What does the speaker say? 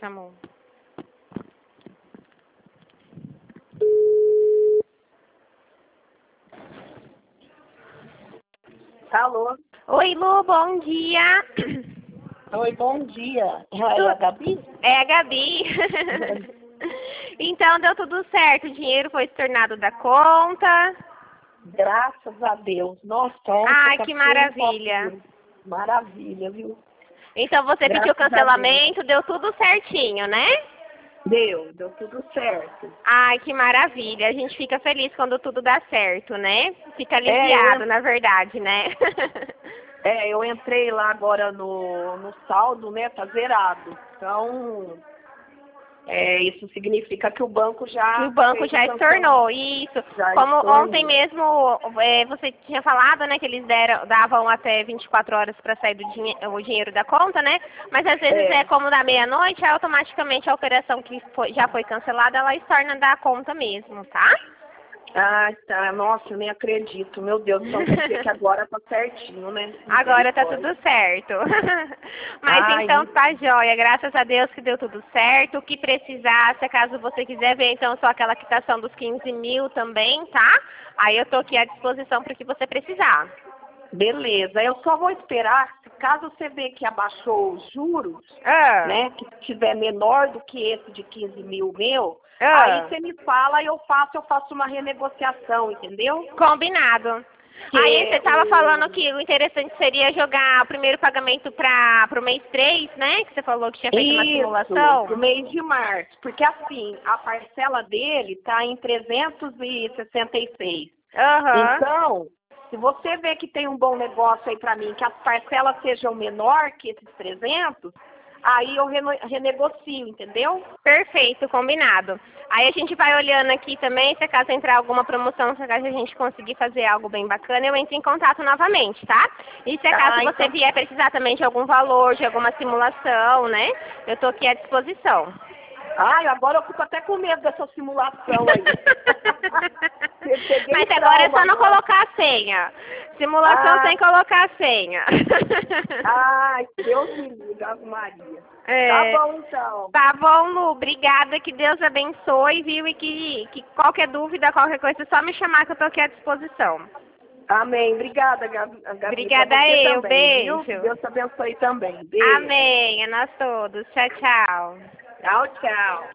chamou. Alô? Oi, Lu, bom dia. Oi, bom dia. É a Gabi? É a Gabi. Então, deu tudo certo. O dinheiro foi estornado da conta. Graças a Deus. Nossa, Ai, ontem que maravilha. Maravilha, viu? Então, você pediu Graças a cancelamento, deu tudo certinho, né? Deu tudo certo. Ai, que maravilha. A gente fica feliz quando tudo dá certo, né? Fica eu aliviado, na verdade, né? eu entrei lá agora no saldo, né? Tá zerado. Então, isso significa que o banco já Que o banco fez já o cancela- estornou, isso. já Como ontem estornou. mesmo você tinha falado, né, que eles davam até 24 horas para sair o dinheiro da conta, né? Mas às vezes como da meia-noite, aí automaticamente a operação que já foi cancelada, ela estorna da conta mesmo, tá? Ah, tá. Nossa, eu nem acredito. Meu Deus, então quer dizer que agora tá certinho, né? Agora tá Misericórdia. tudo certo. Mas Ai, então tá jóia, graças a Deus que deu tudo certo. O que precisar, se caso você quiser ver então só aquela quitação dos 15 mil também, tá? Aí eu tô aqui à disposição para o que você precisar. beleza. Eu só vou esperar, caso você vê que abaixou os juros, né? Que tiver menor do que esse de 15 mil meu, aí você me fala e eu faço uma renegociação, entendeu? Combinado. Aí você estava falando que o interessante seria jogar o primeiro pagamento para o mês 3, né? Que você falou que tinha feito uma simulação. Pro mês de março. Porque assim, a parcela dele tá em 366. Então, se você vê que tem um bom negócio aí para mim, que as parcelas sejam menor que esses 300, aí eu renegocio, entendeu? Perfeito, combinado. Aí a gente vai olhando aqui também, se caso entrar alguma promoção, se caso a gente conseguir fazer algo bem bacana, eu entro em contato novamente, tá? E se caso você vier precisar também de algum valor, de alguma simulação, né? Eu tô aqui à disposição. Ai, agora eu fico até com medo dessa simulação aí. Mas agora é só não colocar a senha. Simulação sem colocar a senha. Ai, Deus me livre, Ave Maria. Tá bom, então. Tá bom, Lu. Obrigada. Que Deus abençoe, viu? E que qualquer dúvida, qualquer coisa, é só me chamar que eu tô aqui à disposição. Amém. Obrigada, Gabi. Obrigada eu. Também, Beijo. viu? Deus te abençoe também. Beijo. Amém. A nós todos. Tchau, tchau. Tchau, tchau.